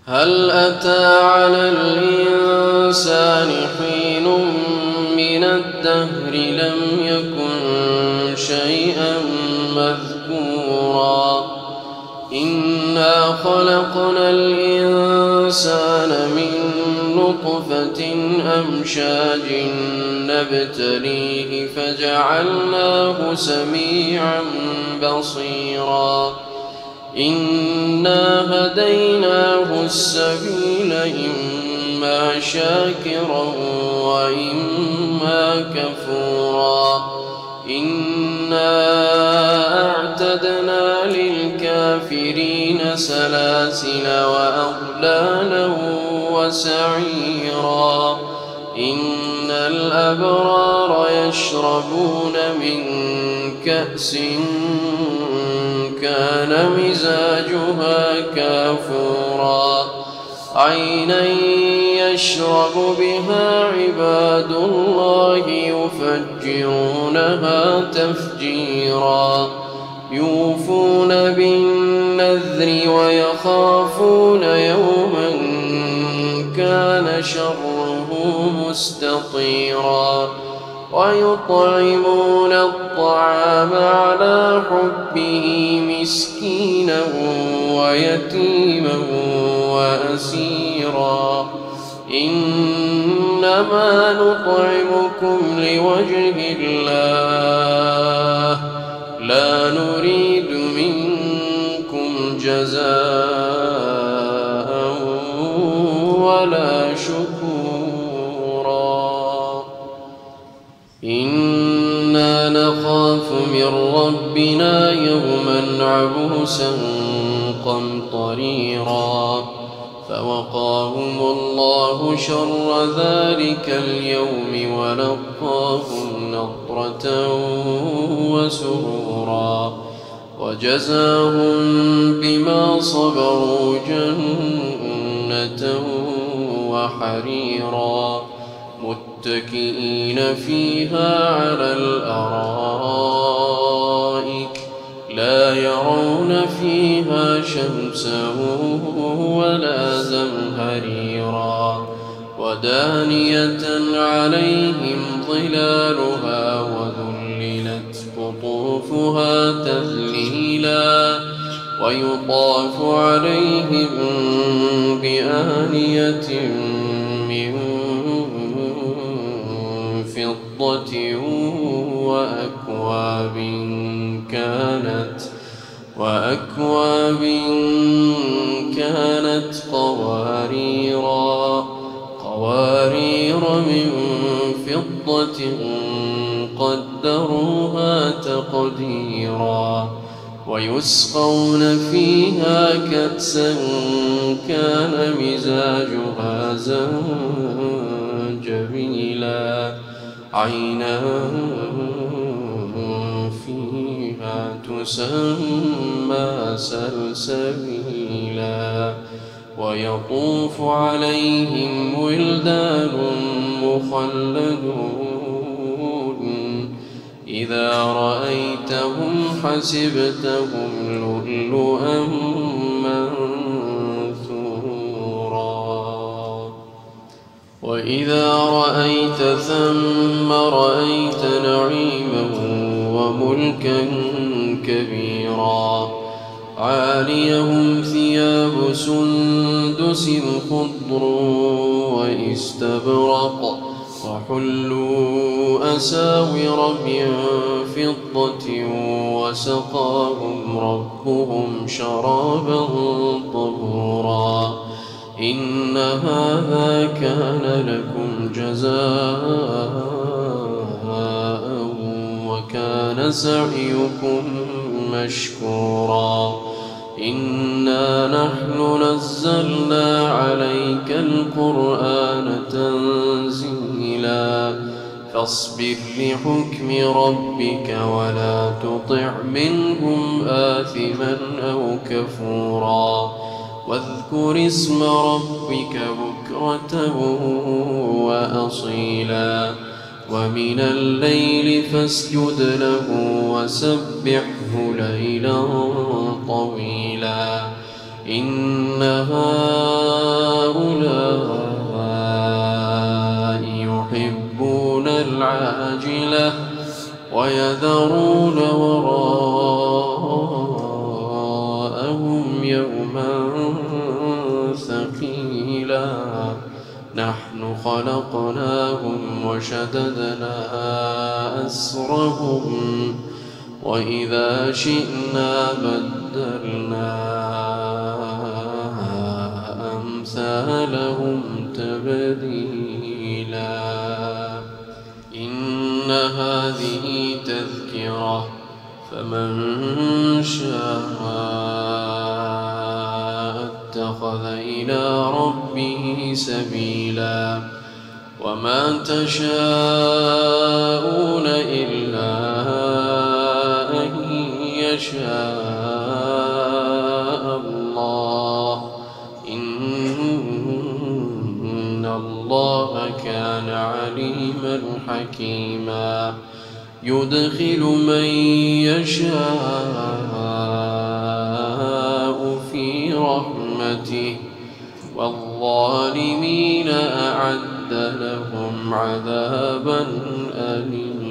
هل أتى على الإنسان حين من الدهر لم يكن شيئا مذكورا إنا خلقنا الإنسان من نطفة أمشاج نبتليه فجعلناه سميعا بصيرا إنا هديناه السبيل إما شاكرا وإما كفورا إنا أعتدنا للكافرين سلاسل وأغلالا وسعيرا إن الأبرار يشربون من كأس كان مزاجها كافورا عينا يشرب بها عباد الله يفجرونها تفجيرا يوفون بالنذر ويخافون يوما كان شره مستطيرا ويطعمون الطعام على حبه مسكينا ويتيما وأسيرا إنما نطعمكم لوجه الله لا نريد منكم جزاء ولا شكورا إنا نخاف من ربنا يوما عبوسا قمطريرا فوقاهم الله شر ذلك اليوم ولقاهم نضرة وسرورا وجزاهم بما صبروا جنة وحريرا متكئين فيها على الأرائك لا يرون فيها شمسا ولا زمهريرا ودانية عليهم ظلالها وذللت قطوفها تذليلا ويطاف عليهم بآنية من فضة وأكواب كانت قوارير من فضة قدروها تقديرا ويسقون فيها كأسا كان مزاجها زنجبيلا عينا فيها تسمى سلسبيلا ويطوف عليهم ولدان مخلدون إذا رأيتهم حسبتهم لؤلؤا منثورا وإذا رأيت ثم رأيت نعيما وملكا كبيرا عاليهم ثياب سندس خضر واستبرق وحلوا أساور من فضة وسقاهم ربهم شرابا طهورا إن هذا كان لكم جزاء وكان سعيكم مشكورا إنا نحن نزلنا عليك القرآن تنزيلا فاصبر لحكم ربك ولا تطع منهم آثما أو كفورا واذكر اسم ربك بكرة وأصيلا ومن الليل فاسجد له وسبحه ليلا طويلا إن هؤلاء هؤلاء يحبون العاجلة ويذرون وراءهم يوما ثقيلا نحن خلقناهم وشددنا أسرهم وإذا شئنا بدلنا أمثالهم تبديلا إن هذه تذكرة فمن شاء اتخذ إلى ربه سبيلا وما تشاءون إلا أن يشاء الله إن الله كان عليما حكيما يدخل من يشاء في رحمته والظالمين أعد لهم عذابا أليما.